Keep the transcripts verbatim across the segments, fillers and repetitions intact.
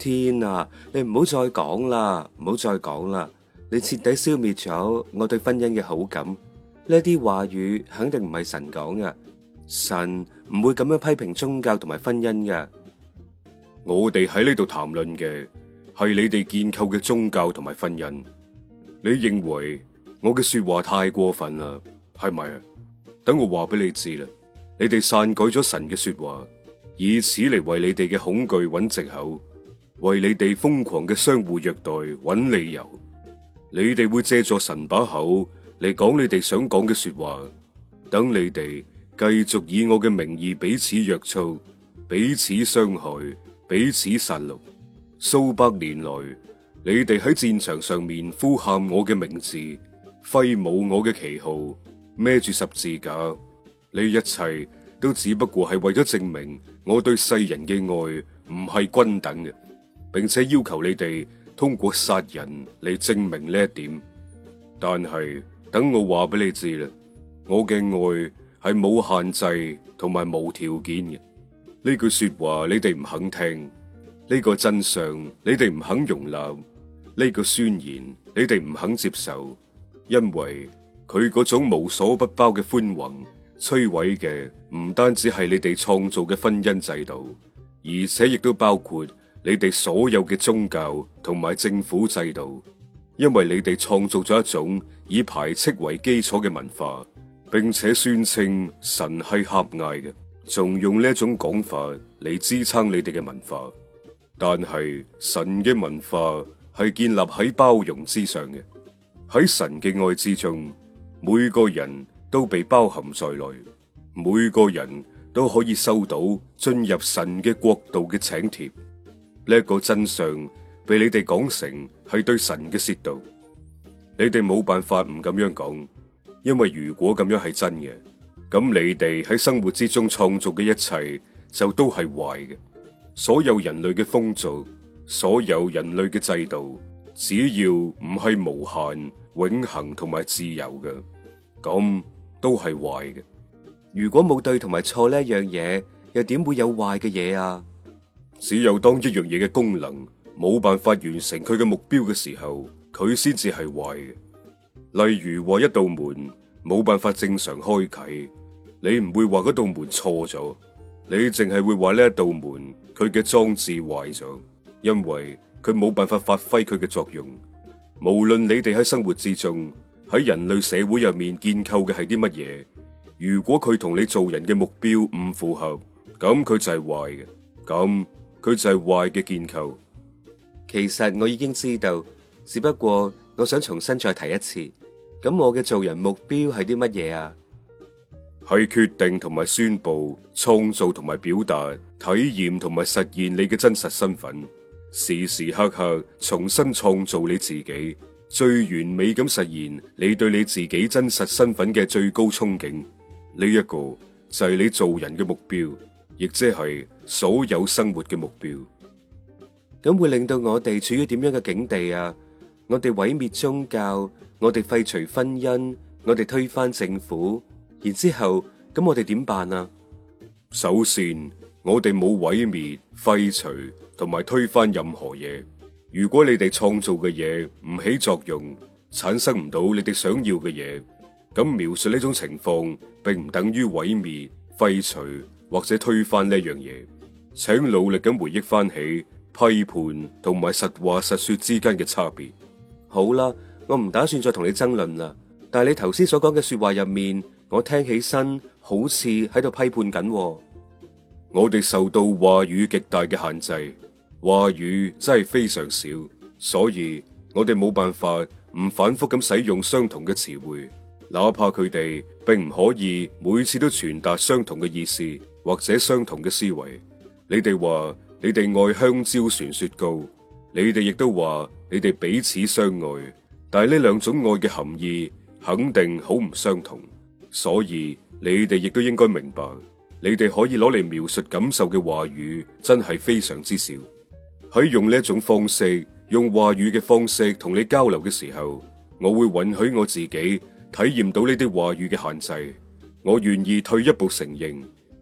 天啊，你唔好再講啦，唔好再講啦，你徹底消滅咗我對婚姻嘅好感。呢啲話語肯定唔係神講嘅，神唔會咁樣批評宗教同埋婚姻嘅。 我哋喺呢度談論嘅係你哋建構嘅宗教同埋婚姻。你認為我嘅說話太過分啦，係咪啊？等我話俾你知啦，你哋篡改咗神嘅說話，以此嚟為你哋嘅恐懼揾藉口，為你哋瘋狂嘅相互虐待揾理由。你哋會借助神把口嚟講你哋想講嘅說話，等你哋繼續以我嘅名義彼此約束、彼此傷害、彼此殺戮。數百年來，你哋喺戰場上面呼喊我嘅名字，揮舞我嘅旗號，孭住十字架，呢一切都只不過係為咗證明我對世人嘅愛唔係均等嘅，並且要求你哋通過殺人嚟證明呢一點。但係等我話俾你知啦，我嘅愛係冇限制同埋無條件嘅。呢句說話你哋唔肯聽，呢個真相你哋唔肯容納，呢個宣言你哋唔肯接受，因為佢嗰種無所不包嘅寬宏，摧毀嘅唔單止係你哋創造嘅婚姻制度，而且亦都包括你哋所有嘅宗教同埋政府制度。因為你哋創造咗一種以排斥為基礎嘅文化，並且宣稱神係狹隘嘅，仲用呢一種講法嚟支撐你哋嘅文化。但係神嘅文化係建立喺包容之上嘅，喺神嘅愛之中，每個人都被包含在內，每個人都可以收到進入神嘅國度嘅請帖。呢一個真相被你哋講成係對神嘅褻瀆，你哋冇辦法唔咁樣講，因為如果咁樣係真嘅，咁你哋喺生活之中創造嘅一切就都係壞嘅。所有人類嘅風俗，所有人類嘅制度，只要唔係無限、永恆同埋自由嘅，咁都係壞嘅。 如果冇對同埋錯呢一樣嘢，又點會有壞嘅嘢啊？ 只有當一樣嘢嘅功能冇辦法完成佢嘅目標嘅時候，佢先至係壞嘅。例如話一道門冇辦法正常開啟，你唔會話嗰道門錯咗，你淨係會話呢一道門佢嘅裝置壞咗，因為佢冇辦法發揮佢嘅作用。無論你哋喺生活之中，喺人類社會入面建構嘅係啲乜嘢，如果佢同你做人嘅目標唔符合，咁佢就係壞嘅，咁佢就係壞嘅建構。 其實我已經知道，只不過我想重新再提一次。咁我嘅做人目標係啲乜嘢啊？ 係決定同埋宣布、創造同埋表達、體驗同埋實現你嘅真實身份，時時刻刻重新創造你自己，最完美咁實現你對你自己真實身份嘅最高憧憬。呢一個就係你做人嘅目標，亦即係所有生活嘅目標。 咁會令到我哋處於點樣嘅境地啊？我哋毀滅宗教，我哋廢除婚姻，我哋推翻政府，然之後咁我哋點辦啊？ 首先，我哋冇毀滅、廢除同埋推翻任何嘢。如果你哋創造嘅嘢唔起作用，產生唔到你哋想要嘅嘢，咁描述呢種情況，並唔等於毀滅、廢除或者推翻呢樣嘢。請努力咁回憶翻起批判同埋實話實說之間嘅差別。 好啦，我唔打算再同你爭論啦。但係你頭先所講嘅說話入面，我聽起身好似喺度批判緊喎。 我哋受到話語極大嘅限制，話語真係非常少，所以我哋冇辦法唔反覆咁使用相同嘅詞彙，哪怕佢哋並唔可以每次都傳達相同嘅意思或者相同嘅思維。你哋話你哋愛香蕉船雪糕，你哋亦都話你哋彼此相愛，但係呢兩種愛嘅含義肯定好唔相同，所以你哋亦都應該明白，你哋可以攞嚟描述感受嘅話語真係非常之少。喺用呢一種方式，用話語嘅方式同你交流嘅時候，我會允許我自己體驗到呢啲話語嘅限制。我願意退一步承認，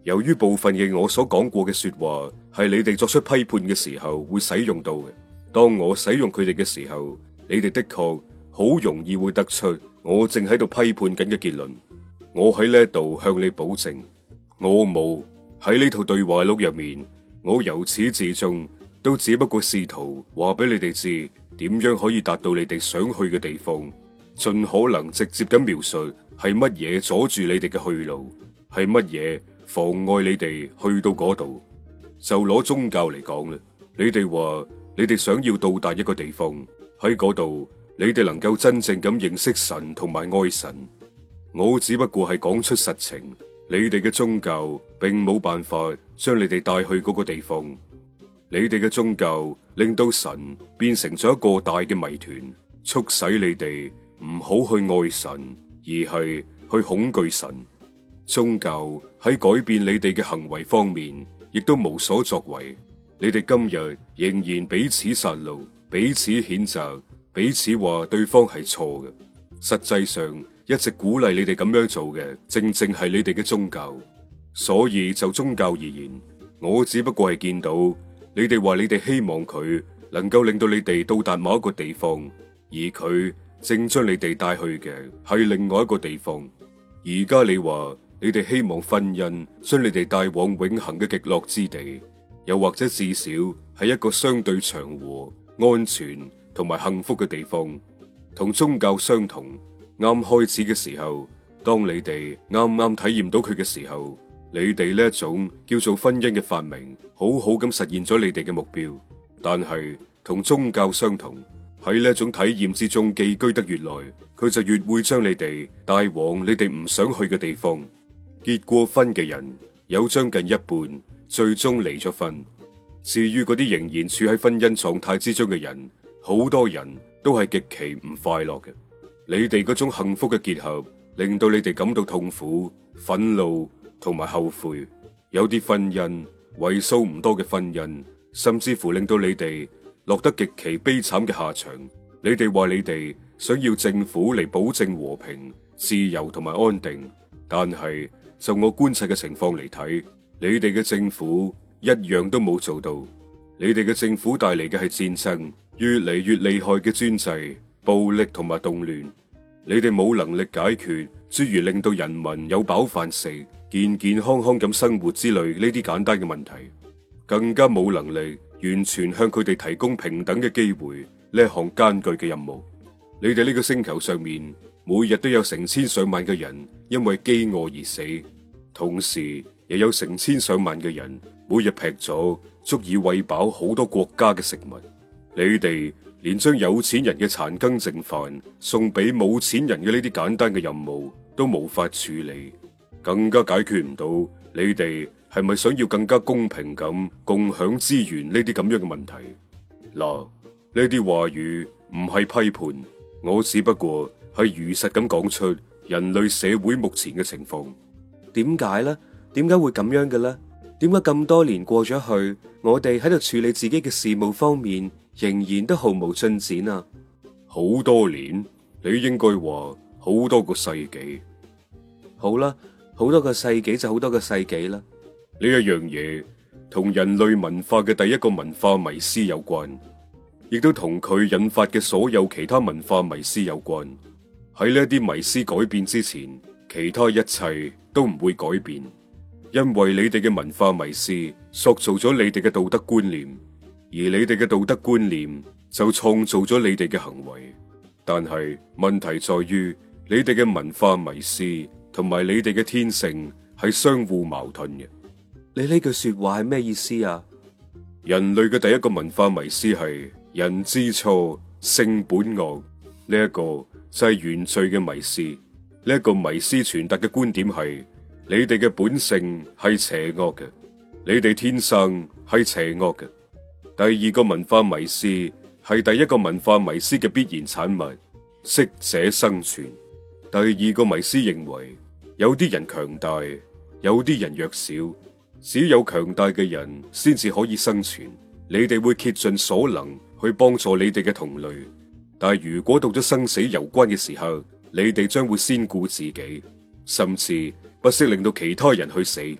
由於部分嘅我所講過嘅說話係你哋作出批判嘅時候會使用到嘅，當我使用佢哋嘅時候，你哋的確好容易會得出我正喺度批判緊嘅結論。我喺呢度向你保證，我冇喺呢套對話錄入面，我由始至終都只不過試圖話俾你哋知點樣可以達到你哋想去嘅地方，盡可能直接咁描述係乜嘢阻住你哋嘅去路，係乜嘢妨礙你哋去到嗰度。就攞宗教嚟講啦，你哋話你哋想要到達一個地方，喺嗰度你哋能夠真正咁認識神同埋愛神。我只不過係講出實情，你哋嘅宗教並冇辦法將你哋帶去嗰個地方。你哋嘅宗教令到神變成咗一個大嘅謎團，促使你哋唔好去愛神，而係去恐懼神。宗教喺改變你哋嘅行為方面，亦都無所作為。你哋今日仍然彼此殺戮，彼此譴責，彼此話對方係錯嘅。實際上，一直鼓勵你哋咁樣做嘅，正正係你哋嘅宗教。所以就宗教而言，我只不過係見到你哋話你哋希望佢能夠令到你哋到達某一個地方，而佢正將你哋帶去嘅係另外一個地方。而家你話你哋希望婚姻將你哋帶往永恆嘅極樂之地，又或者至少係一個相對祥和、安全同埋幸福嘅地方，同宗教相同。啱開始嘅時候，當你哋啱啱體驗到佢嘅時候，你哋呢一種叫做婚姻嘅發明，好好咁實現咗你哋嘅目標。但係同宗教相同，喺呢一種體驗之中寄居得越耐，佢就越會將你哋帶往你哋唔想去嘅地方。結過婚嘅人有將近一半最終離咗婚。至於嗰啲仍然處喺婚姻狀態之中嘅人，好多人都係極其唔快樂嘅。你哋嗰種幸福嘅結合，令到你哋感到痛苦、憤怒同埋後悔。有啲婚姻，為數唔多嘅婚姻，甚至乎令到你哋落得極其悲慘嘅下場。你哋話你哋想要政府嚟保證和平、自由同埋安定，但係就我觀察嘅情況嚟睇，你哋嘅政府一樣都冇做到。你哋嘅政府帶嚟嘅係戰爭，越嚟越厲害嘅專制、暴力同埋動亂。你哋冇能力解決諸如令到人民有飽飯食、健健康康咁生活之類呢啲簡單嘅問題，更加冇能力完全向佢哋提供平等嘅機會呢一項艱巨嘅任務。你哋呢個星球上面每日都有成千上萬嘅人因為飢餓而死，同時又有成千上萬嘅人每日劈咗足以餵飽好多國家嘅食物。你哋連將有錢人嘅殘羹剩飯送俾冇錢人嘅呢啲簡單嘅任務都無法處理，更加解決唔到你哋係咪想要更加公平咁共享資源呢啲咁樣嘅問題。嗱，呢啲話語唔係批判，我只不過係如實咁講出人類社會目前嘅情況。 點解呢？點解會咁樣嘅呢？點解咁多年過咗去，我哋喺度處理自己嘅事務方面，仍然都毫無進展啊！ 好多年，你應該話好多個世紀。 好啦，好多個世紀就好多個世紀啦。 呢一樣嘢同人類文化嘅第一個文化迷思有關，亦都同佢引發嘅所有其他文化迷思有關。喺呢啲迷思改變之前，其他一切都唔會改變，因為你哋嘅文化迷思塑造咗你哋嘅道德觀念。而你哋嘅道德觀念就創造咗你哋嘅行為，但係問題在於你哋嘅文化迷思同埋你哋嘅天性係相互矛盾嘅。 你呢句說話係咩意思啊？ 人類嘅第一個文化迷思係人之初性本惡，呢一個就係原罪嘅迷思。呢一個迷思傳達嘅觀點係你哋嘅本性係邪惡嘅，你哋天生係邪惡嘅。第二個文化迷思係第一個文化迷思嘅必然產物，適者生存。第二個迷思認為有啲人強大，有啲人弱小，只有強大嘅人先至可以生存。你哋會竭盡所能去幫助你哋嘅同類，但係如果到咗生死攸關嘅時候，你哋將會先顧自己，甚至不惜令到其他人去死。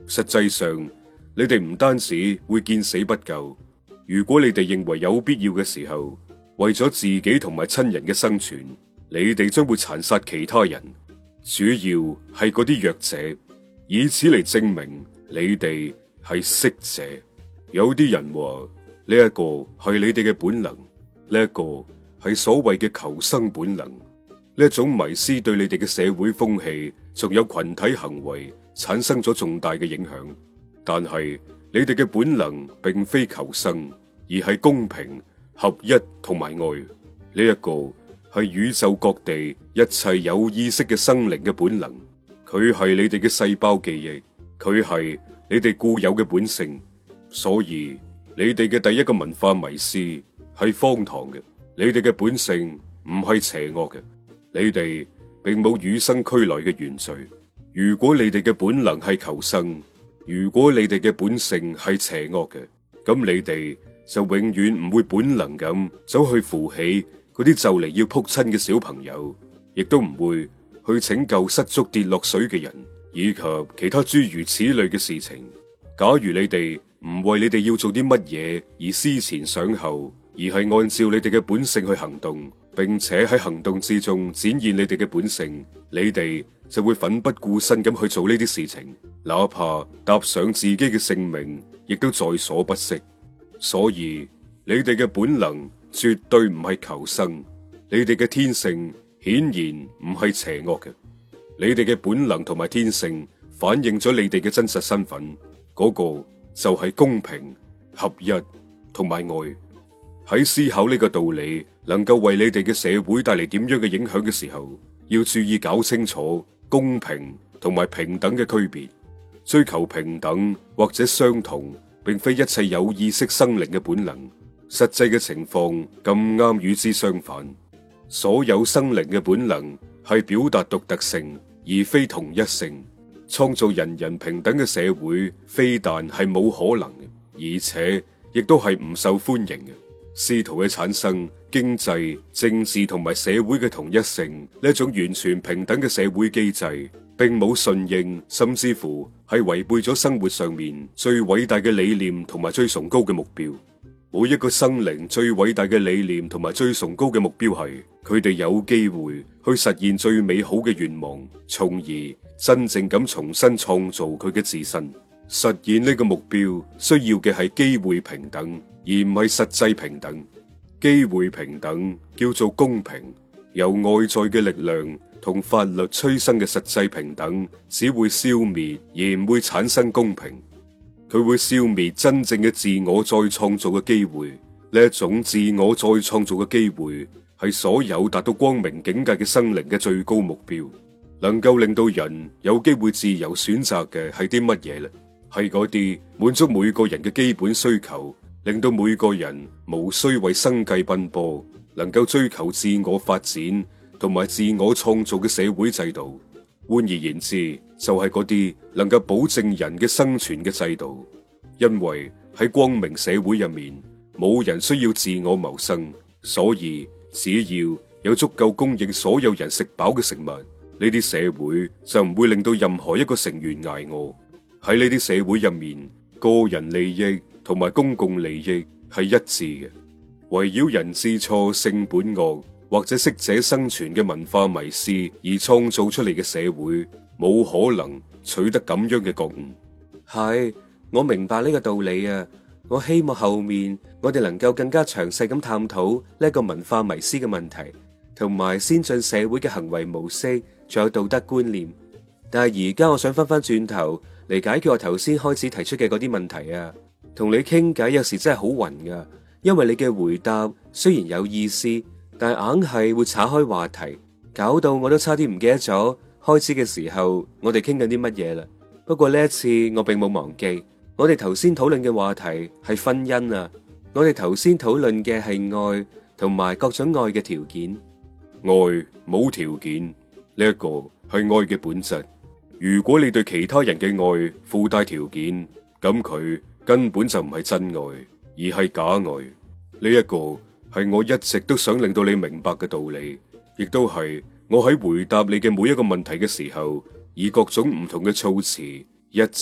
實際上，你哋唔單止會見死不救，如果你哋認為有必要嘅時候，為咗自己同埋親人嘅生存，你哋將會殘殺其他人，主要係嗰啲弱者，以此嚟證明你哋係適者。有啲人話呢一個係你哋嘅本能，呢一個係所謂嘅求生本能。呢一種迷思對你哋嘅社會風氣仲有群體行為產生咗重大嘅影響。但係你哋嘅本能並非求生，而係公平、合一同埋愛。呢一個係宇宙各地一切有意識嘅生靈嘅本能，佢係你哋嘅細胞記憶，佢係你哋固有嘅本性。所以你哋嘅第一個文化迷思係荒唐嘅，你哋嘅本性唔係邪惡嘅。你哋並冇與生俱來嘅原罪。如果你哋嘅本能係求生，如果你哋嘅本性係邪惡嘅，咁你哋就永遠唔會本能咁走去扶起嗰啲就嚟要撲親嘅小朋友，亦都唔會去拯救失足跌落水嘅人，以及其他諸如此類嘅事情。假如你哋唔為你哋要做啲乜嘢而思前想後，而係按照你哋嘅本性去行動，並且喺行動之中展現你哋嘅本性，你哋就會奮不顧身咁去做呢啲事情，哪怕搭上自己嘅性命，亦都在所不惜。所以你哋嘅本能絕對唔係求生，你哋嘅天性顯然唔係邪惡嘅。你哋嘅本能同埋天性反映咗你哋嘅真實身份，嗰個就係公平、合一同埋愛。喺思考呢個道理能夠為你哋嘅社會帶嚟點樣嘅影響嘅時候，要注意搞清楚公平同埋平等嘅區別。追求平等或者相同，並非一切有意識生靈嘅本能。實際嘅情況咁啱與之相反。所有生靈嘅本能係表達獨特性，而非同一性。創造人人平等嘅社會，非但係冇可能嘅，而且亦都係唔受歡迎嘅。試圖去產生經濟、政治同埋社會嘅同一性，呢一種完全平等嘅社會機制，並冇順應，甚至乎係違背咗生活上面最偉大嘅理念同埋最崇高嘅目標。每一個生靈最偉大嘅理念同埋最崇高嘅目標係，佢哋有機會去實現最美好嘅願望，從而真正咁重新創造佢嘅自身。實現呢個目標需要嘅係機會平等，而唔係實際平等。機會平等叫做公平，由外在嘅力量同法律催生嘅實際平等只會消滅，而唔會產生公平。佢會消滅真正嘅自我再創造嘅機會。呢一種自我再創造嘅機會係所有達到光明境界嘅生靈嘅最高目標。能夠令到人有機會自由選擇嘅係啲乜嘢呢？係嗰啲滿足每個人嘅基本需求，令到每個人無需為生計奔波，能夠追求自我發展同埋自我創造嘅社會制度。換而言之，就係嗰啲能夠保證人嘅生存嘅制度。因為喺光明社會入面，冇人需要自我謀生，所以只要有足夠供應所有人食飽嘅食物，呢啲社會就唔會令到任何一個成員捱餓。喺呢啲社會入面，個人利益同埋公共利益係一致嘅。圍繞人之初性本惡或者適者生存嘅文化迷思而創造出嚟嘅社會，冇可能取得咁樣嘅覺悟。 係，我明白呢個道理啊！我希望後面我哋能夠更加詳細咁探討呢一個文化迷思嘅問題，同埋先進社會嘅行為模式，仲有道德觀念。但係而家我想翻翻轉頭嚟解決我頭先開始提出嘅嗰啲問題啊！同你傾偈有時真係好暈噶，因為你嘅回答雖然有意思，但係硬係會岔開話題，搞到我都差啲唔記得咗開始嘅時候我哋傾緊啲乜嘢啦。不過呢一次我並冇忘記，我哋頭先討論嘅話題係婚姻啊！我哋頭先討論嘅係愛同埋各種愛嘅條件。 愛冇條件，呢一個係愛嘅本質。如果你對其他人嘅愛附帶條件，咁佢根本就唔係真愛，而係假愛。呢一個係我一直都想令到你明白嘅道理，亦都係我喺回答你嘅每一個問題嘅時候，以各種唔同嘅措辭一直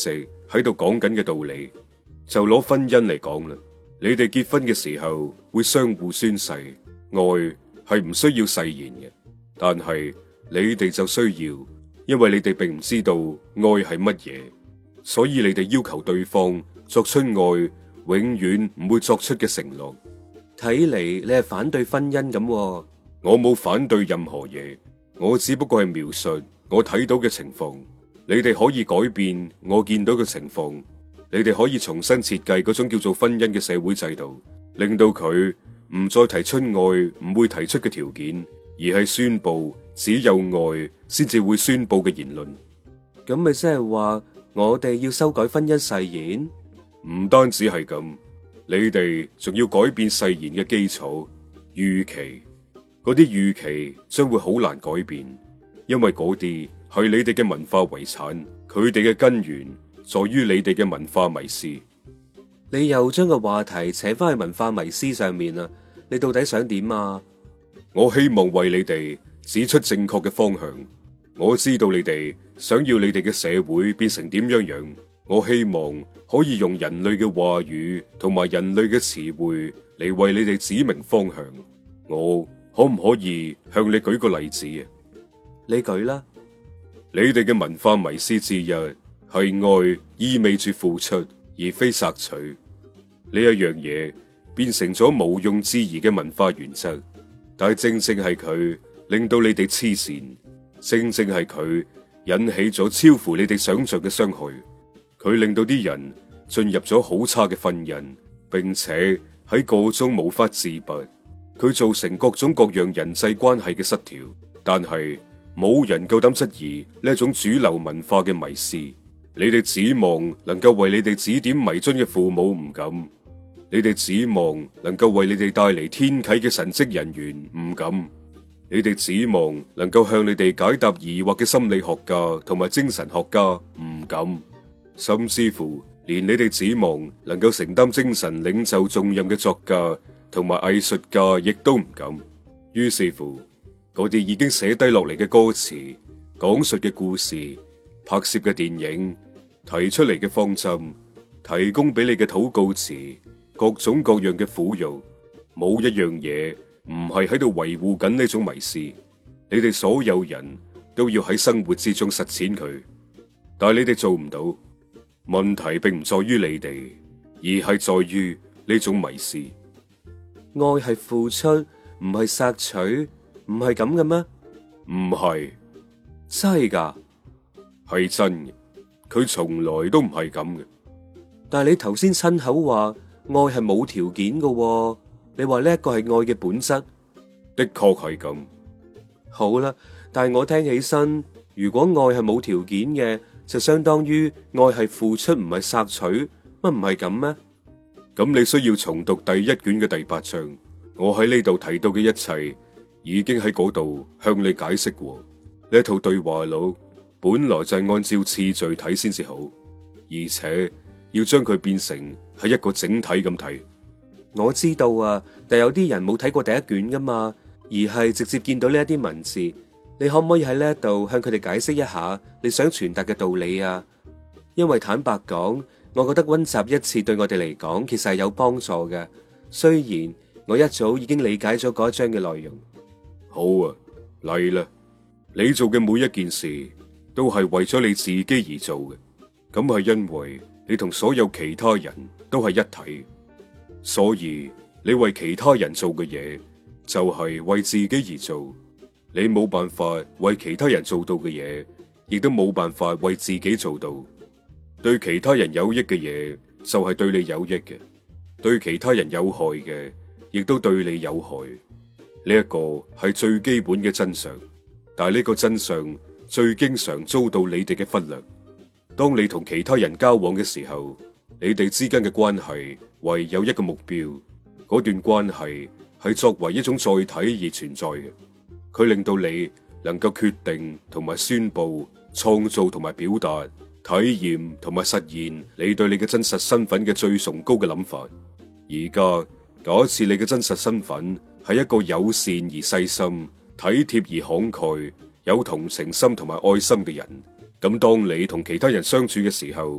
喺度講緊嘅道理。就攞婚姻嚟講啦，你哋結婚嘅時候會相互宣誓，愛係唔需要誓言嘅，但係你哋就需要，因為你哋並唔知道愛係乜嘢，所以你哋要求對方作出愛永遠唔會作出嘅承諾。 睇嚟你係反對婚姻咁喎。 我冇反對任何嘢，我只不過係描述我睇到嘅情況。你哋可以改變我見到嘅情況，你哋可以重新設計嗰種叫做婚姻嘅社會制度，令到佢唔再提出愛唔會提出嘅條件，而係宣布只有愛先至會宣布嘅言論。 咁咪即係話我哋要修改婚姻誓言？ 唔單止係咁，你哋仲要改變誓言嘅基礎預期。嗰啲預期將會好難改變，因為嗰啲係你哋嘅文化遺產，佢哋嘅根源在於你哋嘅文化迷思。 你又將個話題扯翻去文化迷思上面啦，你到底想點啊？ 我希望為你哋指出正確嘅方向。我知道你哋想要你哋嘅社會變成點樣樣，我希望可以用人類嘅話語同埋人類嘅詞彙嚟為你哋指明方向。我可唔可以向你舉個例子啊？ 你舉啦。 你哋嘅文化迷思之一係愛意味住付出而非索取，呢一樣嘢變成咗毋庸置疑嘅文化原則，但係正正係佢令到你哋黐線，正正係佢引起咗超乎你哋想象嘅傷害。佢令到啲人進入咗好差嘅婚姻，並且喺個中無法自拔。佢造成各種各樣人際關係嘅失調，但係冇人夠膽質疑呢一種主流文化嘅迷思。你哋指望能夠為你哋指點迷津嘅父母唔敢，你哋指望能夠為你哋帶嚟天啟嘅神職人員唔敢，你哋指望能夠向你哋解答疑惑嘅心理學家同埋精神學家唔敢，甚至乎連你哋指望能夠承擔精神領袖重任嘅作家同埋藝術家亦都唔敢。於是乎，嗰啲已經寫低落嚟嘅歌詞、講述嘅故事、拍攝嘅電影、提出嚟嘅方針、提供俾你嘅禱告詞、各種各樣嘅苦肉，冇一樣嘢唔係喺度維護緊呢種迷思。你哋所有人都要喺生活之中實踐佢，但係你哋做唔到。問題並唔在於你哋，而係在於呢種迷思。 愛係付出，唔係索取，唔係咁嘅咩？ 唔係， 真係噶？ 係真嘅，佢從來都唔係咁嘅。 但係你頭先親口話愛係冇條件噶喎，你話呢一個係愛嘅本質， 的確係咁。 好啦，但係我聽起身，如果愛係冇條件嘅，就相當於愛係付出，唔係索取，乜唔係咁咩？ 咁你需要重讀第一卷嘅第八章，我喺呢度提到嘅一切已經喺嗰度向你解釋過。呢套對話錄本來就係按照次序睇先至好，而且要將佢變成係一個整體咁睇。 我知道啊，但有啲人冇睇過第一卷噶嘛，而係直接見到呢一啲文字。你可唔可以喺呢一度向佢哋解釋一下你想傳達嘅道理啊？因為坦白講，我覺得溫習一次對我哋嚟講其實係有幫助嘅。雖然我一早已經理解咗嗰一章嘅內容。 好啊，嚟啦！你做嘅每一件事都係為咗你自己而做嘅，咁係因為你同所有其他人都係一體，所以你為其他人做嘅嘢就係為自己而做。你冇辦法為其他人做到嘅嘢，亦都冇辦法為自己做到。對其他人有益嘅嘢就係對你有益嘅，對其他人有害嘅亦都對你有害。呢一個係最基本嘅真相，但係呢個真相最經常遭到你哋嘅忽略。當你同其他人交往嘅時候，你哋之間嘅關係唯有一個目標，嗰段關係係作為一種載體而存在嘅。佢令到你能夠決定同埋宣布、創造同埋表達、體驗同埋實現你對你嘅真實身份嘅最崇高嘅諗法。而家假設你嘅真實身份係一個友善而細心、體貼而慷慨、有同情心同埋愛心嘅人，咁當你同其他人相處嘅時候，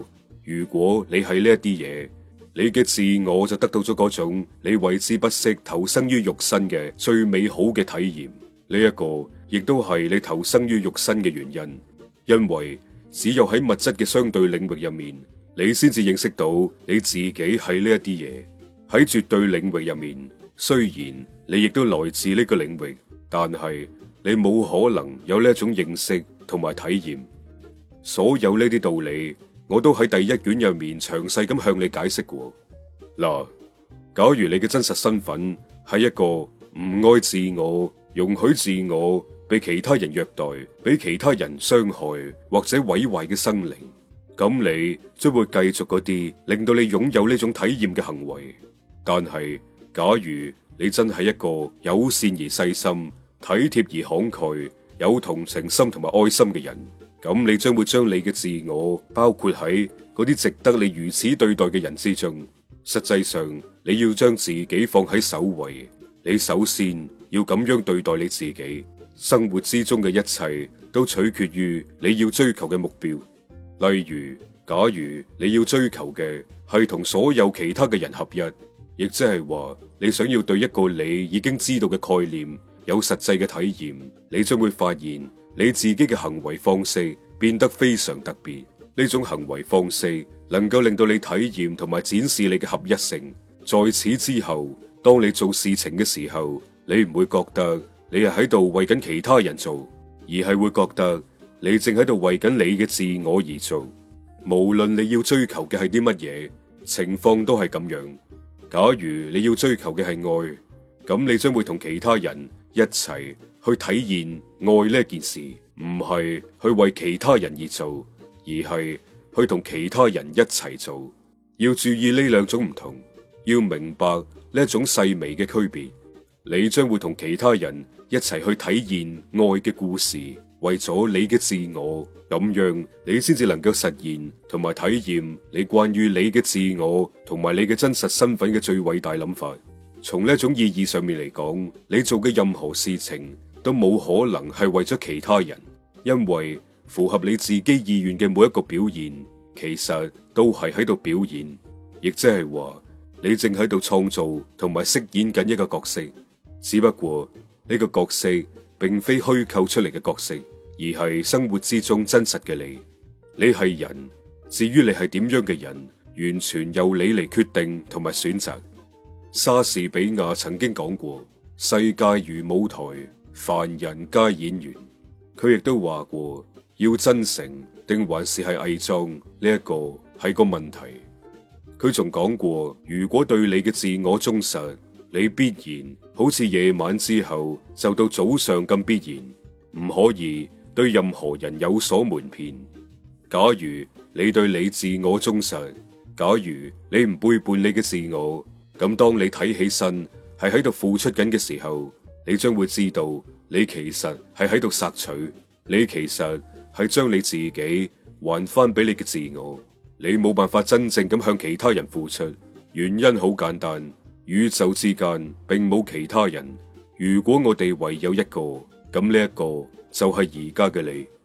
如果你係呢一啲嘢，你嘅自我就得到咗嗰種你為之不惜投生於肉身嘅最美好嘅體驗。呢一個亦都係你投生於肉身嘅原因，因為只有喺物質嘅相對領域入面，你先至認識到你自己係呢一啲嘢。喺絕對領域入面，雖然你亦都來自呢個領域，但係你冇可能有呢一種認識同埋體驗。所有呢啲道理，我都喺第一卷入面詳細咁向你解釋過。嗱，假如你嘅真實身份係一個唔愛自我、容許自我被其他人虐待、被其他人傷害或者毀壞嘅生靈，咁你將會繼續嗰啲令到你擁有呢種體驗嘅行為。但係，假如你真係一個友善而細心、體貼而慷慨、有同情心同埋愛心嘅人，咁你將會將你嘅自我包括喺嗰啲值得你如此對待嘅人之中。實際上，你要將自己放喺首位。你首先要咁樣對待你自己。生活之中嘅一切都取決於你要追求嘅目標。例如，假如你要追求嘅係同所有其他嘅人合一，亦即係話，你想要對一個你已經知道嘅概念有實際嘅體驗，你將會發現你自己嘅行為方式變得非常特別。呢種行為方式能夠令到你體驗同埋展示你嘅合一性。在此之後，當你做事情嘅時候，你唔會覺得你係喺度為緊其他人做，而係會覺得你正喺度為緊你嘅自我而做。無論你要追求嘅係啲乜嘢，情況都係咁樣。假如你要追求嘅係愛，咁你將會同其他人一齊去體驗愛呢件事，唔係去為其他人而做，而係去同其他人一齊做。要注意呢兩種唔同，要明白呢一種細微嘅區別。你將會同其他人一齊去體驗愛嘅故事，為咗你嘅自我，咁樣你先至能夠實現同埋體驗你關於你嘅自我同埋你嘅真實身份嘅最偉大諗法。從呢一種意義上面嚟講，你做嘅任何事情都冇可能係為咗其他人，因為符合你自己意願嘅每一個表現，其實都係喺度表演，亦即係話你正喺度創造同埋飾演緊一個角色。只不過呢個角色並非虛構出嚟嘅角色，而係生活之中真實嘅你。你係人，至於你係點樣嘅人，完全由你嚟決定同埋選擇。莎士比亞曾經講過，世界如舞台，凡人皆演員。佢亦都話過，要真誠定還是係偽裝，呢一個係個問題。佢仲講過，如果對你嘅自我忠實，你必然好似夜晚之後就到早上咁必然，唔可以對任何人有所瞞騙。假如你對你自我忠實，假如你唔背叛你嘅自我，咁當你睇起身係喺度付出緊嘅時候，你將會知道你其實係喺度索取，你其實係將你自己還翻俾你嘅自我。你冇辦法真正咁向其他人付出，原因好簡單。宇宙之間並冇其他人，如果我哋唯有一個，咁呢一個就係而家嘅你。